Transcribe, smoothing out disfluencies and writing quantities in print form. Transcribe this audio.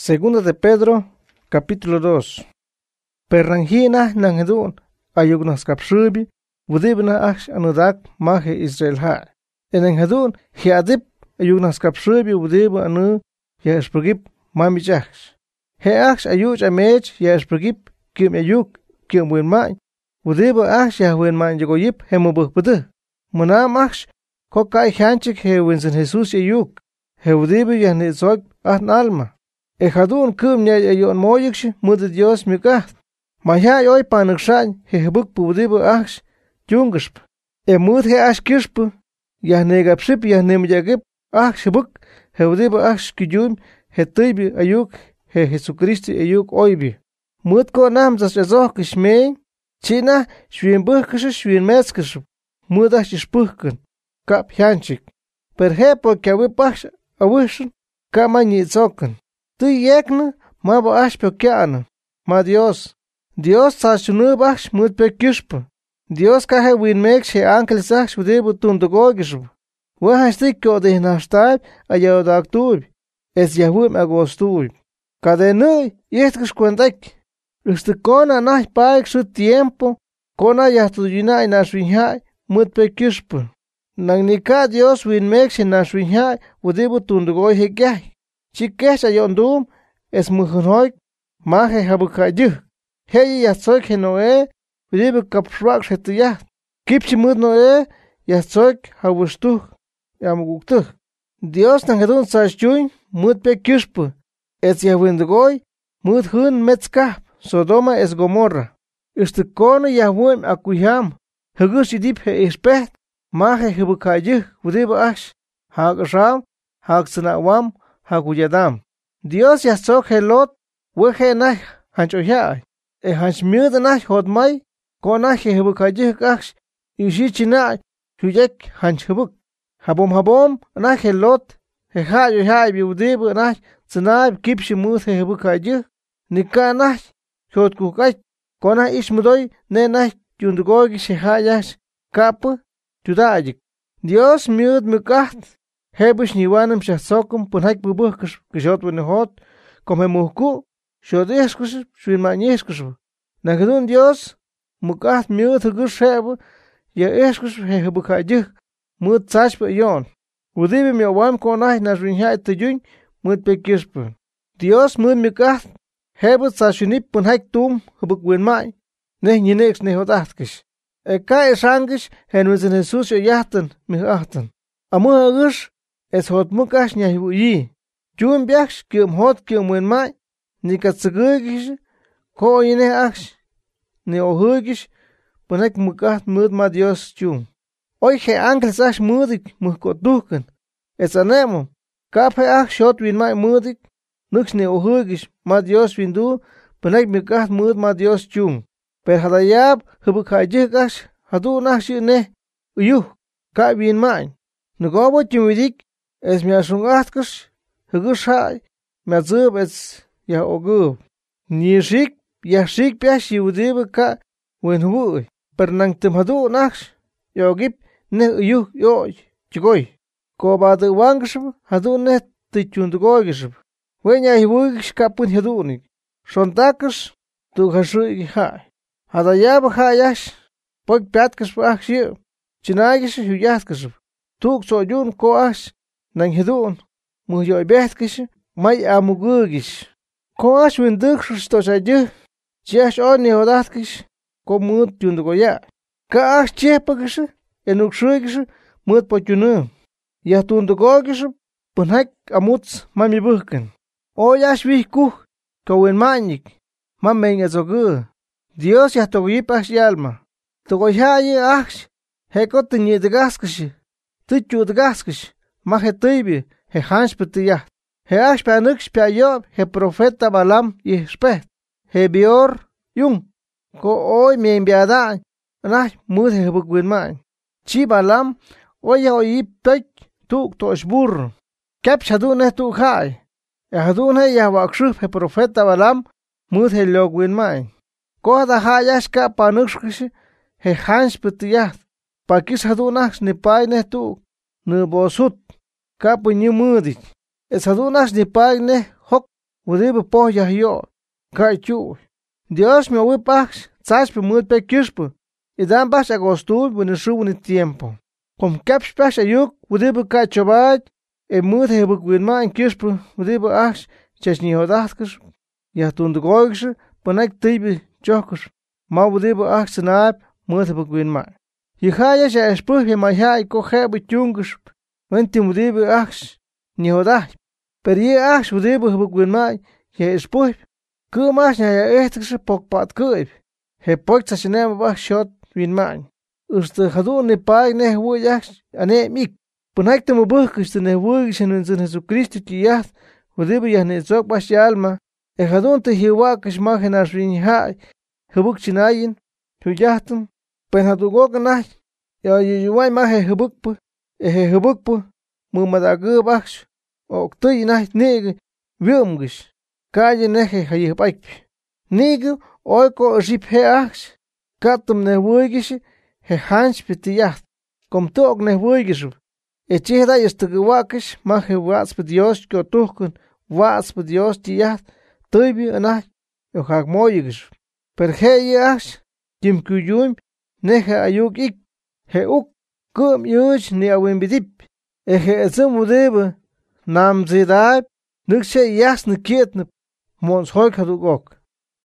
Segunda de Pedro, capítulo 2. Perranjina nangedun, ayugnas kapshubi, wudibna ash anudak mahe Israel ha. Enangedun, hiadip, ayugnas kapshubi, wudibu anu, ya espagip, mamichach. He ash ayuch amech, ya espagip, kim ayuk, kim winmai, wudibu ash ya winmai yagoyip, hemubuhbudu. Munam ash, kokai hanchik he winsen Jesus ayuk, he wudibu ya nitzog ahn alma. Ejadun kum nya ayon moyiksh mud Dios mikah. Mahya yoy panakshany hehbuk pudibu aksh jungshp. Mud he ashkishp ya negapship ya nemyagip aksh buk hewdibu aksh kiyum hetaybi ayuk he Jesucristo ayuk oybi. Mud ko nam zas azok kishmey china shwinbuh kish shwinmetskish mud ashishpuhken kap hanchik. Per he po kawip aksh awishin kamani zoken. Tu yekna ma ba ash pe kyana ma Dios sa shunu bash mut pe kishpa Dios ka he win mek she ankel sach shude butun de gogish wa hastik ko de nashtab ayo daktub es yahum agostub kadenu yetkish kwendak este kona nah paik su tiempo kona yahtudina na shwinha mut pe kishpa nang nika Dios win mek she na shwinha wude butun de goy he Chikesh ayondum es muhunhoik mahe habukayuh. Hey yasoik henoe, vidibu kapshwak shetuyah. Kipchi mud noe, yasoik habushtuh, yamuguktuh. Dios nangedun sashchuin, mud pe kishpu. Es yahwindugoy, mud hun metzkah, Sodoma es Gomorra. Istikone yahwim akuyam, hagush idip he ispet, mahe habukayuh, vidibu ash, hagasham, hagsanawam, Hakuyadam. Dios yasok helot, wehe nah hanchoyai. Hanchmiud nah hodmai, konah hebukajik aksh, ishichinai, huyek hanchbuk. Habom nah helot, hehayohai biudib nah, zanaib kipshimut hebukajik, nikanah, hotkukaj, konah ishmudoy, ne nah yundugogi shehayash, kapu, judajik. Dios miud mukaht. Hebush niwanam shahsokum punhak bubuhkish kishot winhot come muhku shodeshkish shwinmanyeshkish nagdun Dios mukat miut gush hebu ya eshkish hebukajih mut sashpa yon udibi mi awam konah nashwinha tujun mut pekishpa Dios mut mukat hebu sashunip punhak tum hebuk winmay ne nyinex ne hodahtkish eka eshangish henwizin Jesus yahtan mihahtan amuha gush es hot mukash nyahuyi. Chun biaksh kyum hot kyum winmai, ni katsugish, ko yine aksh, ni ohugish, punek mukat mud ma Dios chun. Oy he angels ash mudik muhkotuken. Es anemo, kape aksh hot winmai mudik, nux ni ohugish, ma Dios windu, punek mukat mud ma Dios chun. Per hadayab, hubukajik ash, hadu nakshi ne, uyuh, ka winmai. Nugobo chumwidik, es mi ashungaskish, hugushai, mazub es ya ogub. Nishik, yashik piash yudiba ka, wenhui, per nang timhadu naksh, yogip, ne uyuh yoy, chigoy. Ko badu wangshib, hadu ne tichundugoygishib. Wenya hibugish kapun hadunik. Shontakish, tu hashu hai. Hadayab hayash, pok piatkish akshir, chinagish huyaskishib. Tuk soyun ko ash, nang hedun, muhyoy behkish, may amugugish. Ko ash windukish toshayuh, chiash on neodatkish, ko mut yundugoya. Ka ash chepagish, enukshrigish, mut pochunu. Yahtundugogish, punhak amuts mamibuhken. O yash vihkuh, ka winmanik, mameng ezogu. Dios yahtogoyip ash yalma. Togoyayi ash, hekot tinyedgaskish, tichudgaskish. Mahe teibi, he hanspetiyah. He ashpanuk spiayob, he profeta Balam yishpet. He bior yung. Ko oy me enviada, nah mud he bugwinman. Chi Balam, oya oyi pek, tuk toshbur. Kep shadun tu hai. Ehadun he yahwakshuf he profeta Balam, mud he logwinman. Ko da hayashka panushkish, he hanspetiyah. Pakis hadunas ni pay ne tu. Ne bosut, kapu ni mudik. Es hadunas ni pag ne hok Udibă poh yahyo, kai chu. Dios me owi pach, tzach pe mut pe kishpu. Idan pach agostu, bune shu bune tiempo. Kom kapsh pach ayuk, udibă kai chobat, mut hebuk winma in kishpu, udibă ach, chashni hodachkish, yahtundugogish, panak tibi chokush. Ma udibă ach sanab, mut hebuk winma. Yihaya sha espuh ye mahai ko hebu chungish, wentim udibă ach, ni hodach. Per ye ach udibă hebuk winma, ye espuh. Cứ mach nhà ehtigsche pokpat kuip. He pok tsachinem bach shot winman. Uste hadu ne pag ne wuyach ane mik. Punakte mo buhkiste ne wugishen in Jesucristo tiyat. Udibe ya ne zok bach alma. E hadun te hiwakish machen as rinhai. Hubuk chinayin. Huyahtum. Pen hadu goganach. Ya yuwai mahe hubukpu. He hubukpu. Mumadagu bach. Oktuy nach nege. Wilmgish. Calle neje hayipayp. Nigu oiko rip he ach. Katum ne wuigish he hanch pitiyat. Kom tok ne wuigish. E chihda istuguwakish mahe wats pitios kotukun wats pitios tiyat. Tuibi anach yo hag moyigish. Per he yach kim kuyum neje ayuk ik. He uk kum yuch ni awinbidip. E he ezumudebe nam zidab. Nukshe yas ne kietnep. Mons hoik haduk ok.